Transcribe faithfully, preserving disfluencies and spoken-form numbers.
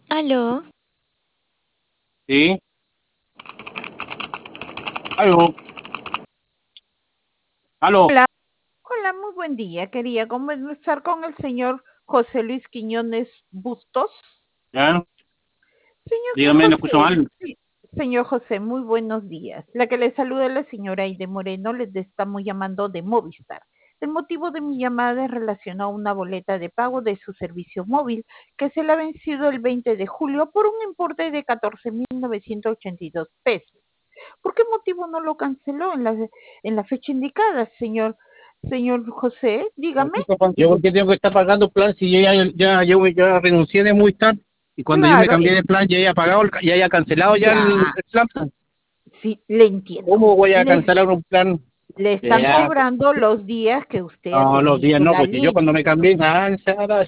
Aló. Sí, aló, aló, Hola, hola, muy buen día. Quería conversar con el señor José Luis Quiñones Bustos. ya, Señor dígame, no escucho José, mal. sí, señor José, muy buenos días. La que le saluda es la señora Aide Moreno, les estamos llamando de Movistar. El motivo de mi llamada es relacionado a una boleta de pago de su servicio móvil que se le ha vencido el veinte de julio por un importe de catorce mil novecientos ochenta y dos pesos. ¿Por qué motivo no lo canceló en la, en la fecha indicada, señor, señor José? Dígame. Yo porque tengo que estar pagando plan si yo ya, ya, yo ya renuncié de Movistar y cuando yo me Claro, cambié eh, de plan ya había pagado, el ca- ya había cancelado ya el, ya, el plan. sí, le entiendo. ¿Cómo voy a Le, cancelar un plan? le están Ya, cobrando los días que usted ha no, los días tenido no, la porque yo cuando línea. me cambié, nada,